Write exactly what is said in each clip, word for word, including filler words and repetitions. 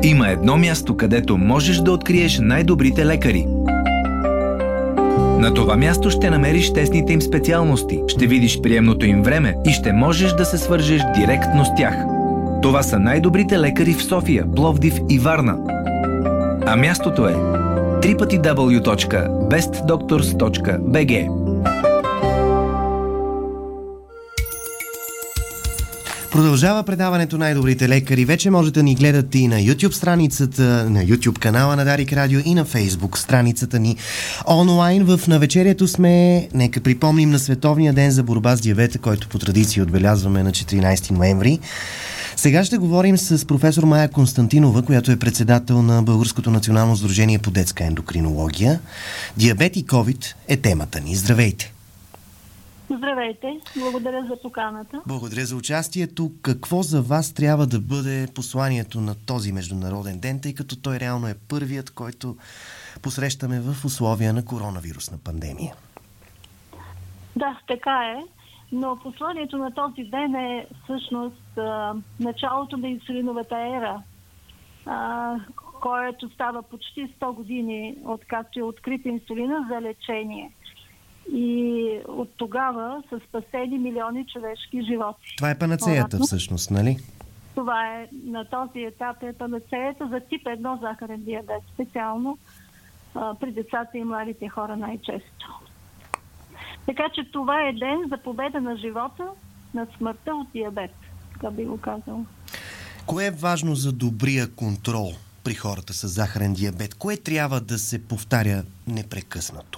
Има едно място, където можеш да откриеш най-добрите лекари. На това място ще намериш тесните им специалности, ще видиш приемното им време и ще можеш да се свържеш директно с тях. Това са най-добрите лекари в София, Пловдив и Варна. А мястото е дабъл ю дабъл ю дабъл ю точка бест докторс точка би джи. Продължава предаването Най-добрите лекари. Вече можете да ни гледате и на YouTube страницата, на YouTube канала на Дарик Радио и на Facebook страницата ни онлайн. В навечерието сме, нека припомним, на Световния ден за борба с диабета, който по традиция отбелязваме на четиринайсети ноември. Сега ще говорим с професор Мая Константинова, която е председател на Българското национално сдружение по детска ендокринология. Диабет и COVID е темата ни. Здравейте! Здравейте! Благодаря за поканата. Благодаря за участието. Какво за вас трябва да бъде посланието на този международен ден, тъй като той реално е първият, който посрещаме в условия на коронавирусна пандемия? Да, така е. Но посланието на този ден е всъщност а, началото на инсулиновата ера, а, което става почти сто години, откакто е открит инсулина за лечение. И от тогава са спасени милиони човешки животи. Това е панацеята всъщност, нали? Това е, на този етап е панацеята за тип едно захарен диабет, специално а, при децата и младите хора най-често. Така че това е ден за победа на живота, на смъртта от диабет, така би го казал. Кое е важно за добрия контрол при хората с захарен диабет? Кое трябва да се повтаря непрекъснато?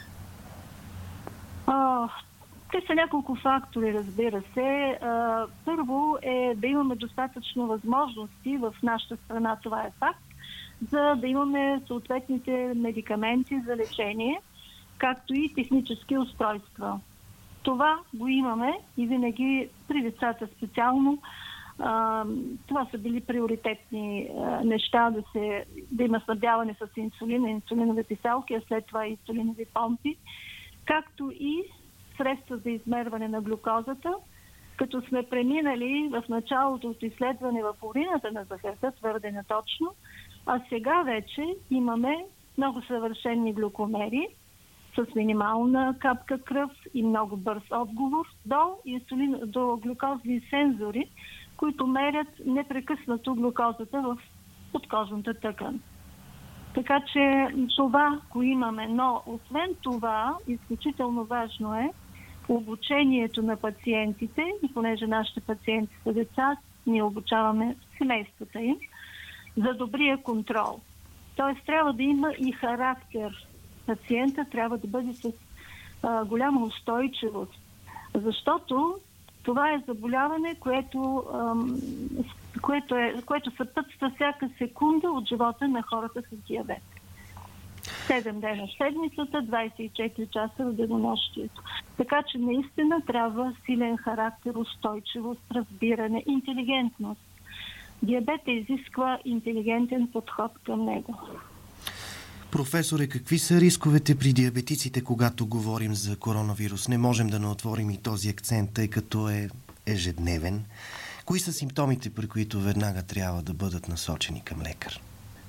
А, те са няколко фактори, разбира се. А, първо е да имаме достатъчно възможности в нашата страна, това е факт, за да имаме съответните медикаменти за лечение, както и технически устройства. Това го имаме и винаги при децата специално. А, това са били приоритетни а, неща, да, се, да има снабдяване с инсулин, инсулинови писалки, а след това инсулинови помпи, както и средства за измерване на глюкозата, като сме преминали в началото от изследване в урината на захарта твърде неточно, а сега вече имаме много съвършени глюкомери с минимална капка кръв и много бърз отговор до, инсулин, до глюкозни сензори, които мерят непрекъснато глюкозата в подкожната тъкан. Така че това го имаме, но освен това, изключително важно е обучението на пациентите, и понеже нашите пациенти са деца, ние обучаваме семействата им за добрия контрол. Тоест трябва да има и характер. Пациента трябва да бъде с а, голяма устойчивост, защото това е заболяване, което, ам, което, е, което съпътства всяка секунда от живота на хората с диабет. седем дена в седмицата, двайсет и четири часа в денонощието. Така че наистина трябва силен характер, устойчивост, разбиране, интелигентност. Диабет изисква интелигентен подход към него. Професоре, какви са рисковете при диабетиците, когато говорим за коронавирус? Не можем да не отворим и този акцент, тъй като е ежедневен. Кои са симптомите, при които веднага трябва да бъдат насочени към лекар?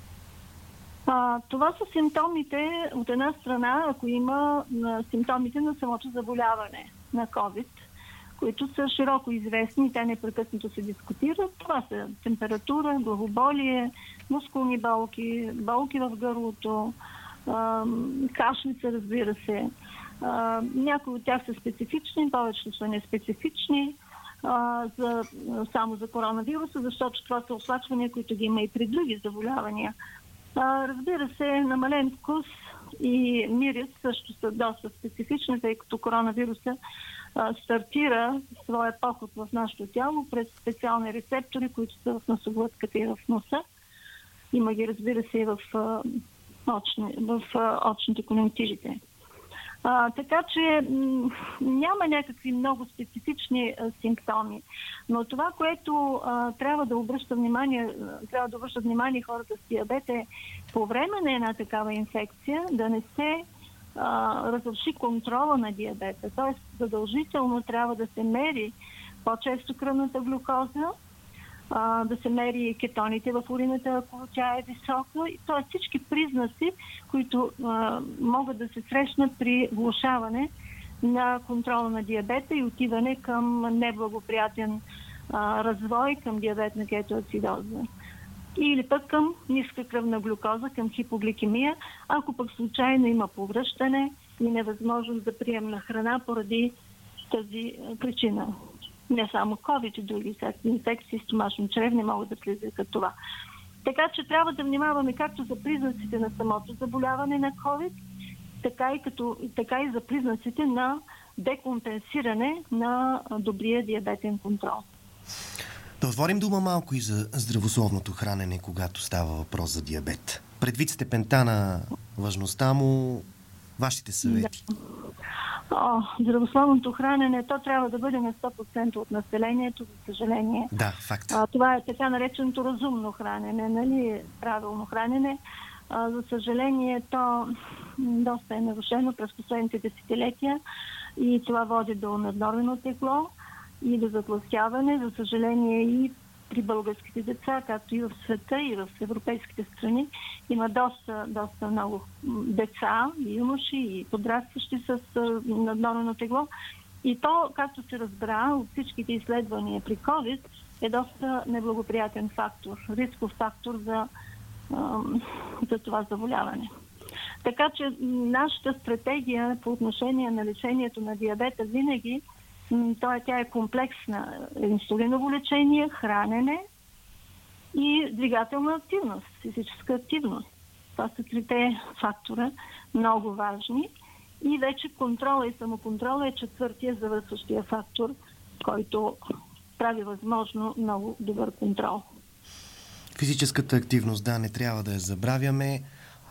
А, това са симптомите от една страна, ако има а, симптомите на самото заболяване на COVID, които са широко известни, те непрекъснато се дискутират. Това са температура, главоболие, мускулни болки, болки в гърлото, а, кашлица, разбира се. А, някои от тях са специфични, повечето са неспецифични а, за, само за коронавируса, защото това са оплаквания, които ги има и при други заболявания. А, разбира се, намален вкус и мирис също са доста специфични, тъй като коронавируса а, стартира своя поход в нашето тяло през специални рецептори, които са в носоглътката и в носа. Има ги, разбира се, и в, а, очни, в а, очните конюнктивите. А, така че м- няма някакви много специфични а, симптоми. Но това, което а, трябва да обръща внимание, трябва да обръща внимание хората с диабет е по време на една такава инфекция да не се а, разруши контрола на диабета. Тоест задължително трябва да се мери по-често кръвната глюкоза, а, да се мери кетоните в урината, ако тя е висока. Тоест всички признаци, които а, могат да се срещнат при влошаване на контрола на диабета и отиване към неблагоприятен а, развой, към диабетна кетоацидоза. Или пък към ниска кръвна глюкоза, към хипогликемия, ако пък случайно има повръщане и невъзможност за прием на храна поради тази причина. Не само COVID, и други инфекции, стомашно-чревни могат да предизвикат това. Така че трябва да внимаваме както за признаците на самото заболяване на COVID, така и, като, така и за признаците на декомпенсиране на добрия диабетен контрол. Да отворим дума малко и за здравословното хранене, когато става въпрос за диабет. Предвид степента на важността му, вашите съвети. Да. О, здравословното хранене, то трябва да бъде на сто процента от населението, за съжаление. Да, факт. А, това е така нареченото разумно хранене, нали, правилно хранене. А, за съжаление, то доста е нарушено през последните десетилетия и това води до наднормено тегло и до затлъстяване. За съжаление и при българските деца, както и в света, и в европейските страни, има доста, доста много деца, и юноши, и подрастващи с наднормено тегло. И то, както се разбра от всичките изследвания при COVID, е доста неблагоприятен фактор, рисков фактор за, за това заболяване. Така че нашата стратегия по отношение на лечението на диабета винаги Той, тя е комплексна. Инсулиново лечение, хранене и двигателна активност, физическа активност. Това са трите фактора, много важни. И вече контрола и самоконтрола е четвъртия завършващия фактор, който прави възможно много добър контрол. Физическата активност, да, не трябва да я забравяме.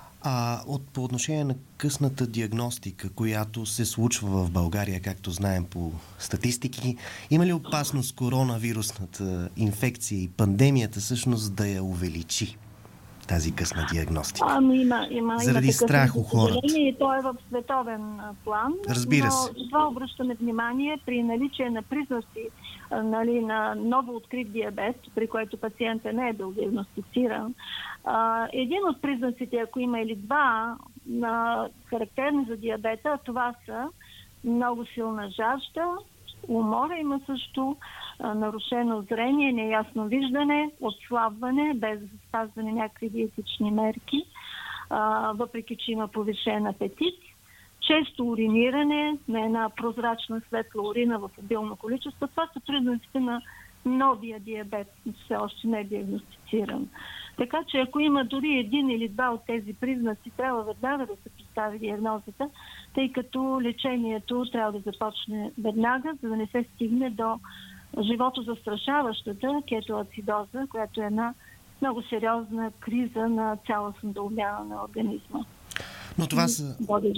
А от, по отношение на късната диагностика, която се случва в България, както знаем по статистики, има ли опасност коронавирусната инфекция и пандемията всъщност да я увеличи тази късна диагностика? Ами има, има. Заради има страх у хората. И то е в световен план. Разбира се. Но това обръщаме внимание при наличие на признаци, нали, на ново открит диабет, при който пациентът не е бил диагностициран. А, един от признаците, ако има или два, на характерни за диабета, това са много силна жажда, умора, има също а, нарушено зрение, неясно виждане, отслабване, без спазване някакви диетични мерки, а, въпреки че има повишен апетит, често уриниране на една прозрачна светла урина в обилно количество. Това са признаците на новия диабет, все още не е диагностициран. Така че ако има дори един или два от тези признаци, трябва веднага да се постави диагнозата, тъй като лечението трябва да започне веднага, за да не се стигне до живото застрашаващата кетоацидоза, която е една много сериозна криза на цялостната обмяна на организма. Но това са...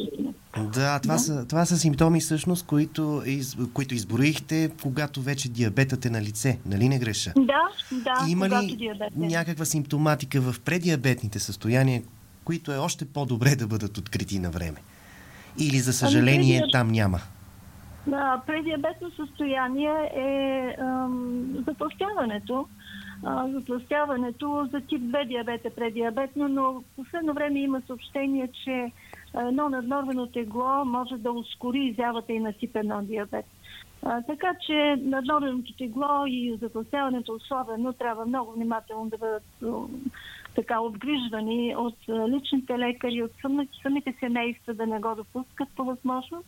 Да, това, да. Са, това са симптоми всъщност, които, из, които изброихте, когато вече диабетът е на лице. Нали не греша? Да, да. Има ли някаква симптоматика в преддиабетните състояния, които е още по-добре да бъдат открити на време? Или за съжаление ами, там няма? Да, преддиабетно състояние е ам, затлъстяването. затлъстяването за тип две диабет е преддиабетно, но в последно време има съобщение, че едно наднормено тегло може да ускори изявата и на тип едно диабет. А, така че наднорменото тегло и затлъстяването особено трябва много внимателно да бъдат така обгрижвани от личните лекари, от самите семейства да не го допускат по възможност.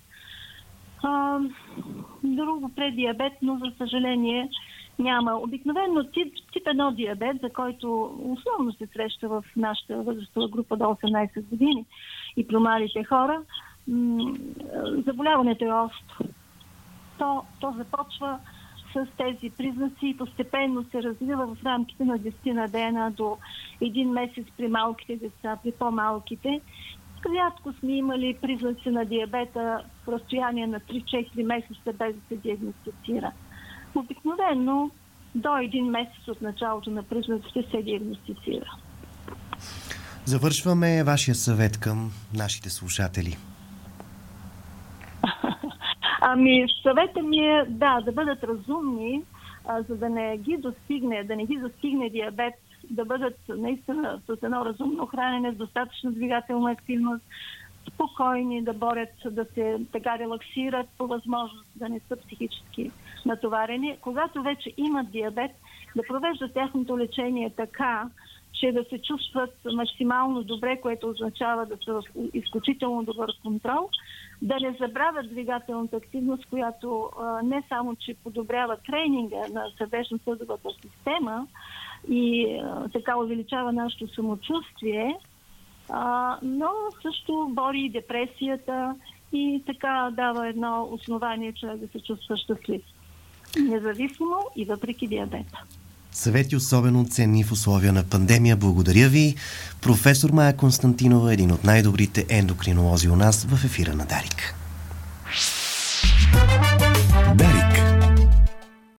А, друго преддиабетно, за съжаление, няма. Обикновено тип, тип едно диабет, за който основно се среща в нашата възрастова група до осемнайсет години и при младите хора, м- заболяването е остро. То, то започва с тези признаци и постепенно се развива в рамките на десет дена до един месец при малките деца, при по-малките. Рядко сме имали признаци на диабета в разстояние на три-четири месеца без да се диагностицира. Обикновено до един месец от началото на признаците се диагностицира. Завършваме вашия съвет към нашите слушатели. Ами, съвета ми е да, да бъдат разумни, а, за да не ги достигне, да не ги застигне диабет, да бъдат наистина с едно разумно хранене, с достатъчно двигателна активност, спокойни, да борят, да се така релаксират по възможност, да не са психически натоварени. Когато вече имат диабет, да провеждат тяхното лечение така, че да се чувстват максимално добре, което означава да са в изключително добър контрол, да не забравят двигателната активност, която а, не само, че подобрява тренинга на сърдечно-съдовата система и а, така увеличава нашето самочувствие, а, но също бори и депресията и така дава едно основание човек да се чувства щастлив. Независимо и въпреки диабета. Съвети особено ценни в условия на пандемия. Благодаря ви. Професор Мая Константинова, един от най-добрите ендокринолози у нас в ефира на Дарик.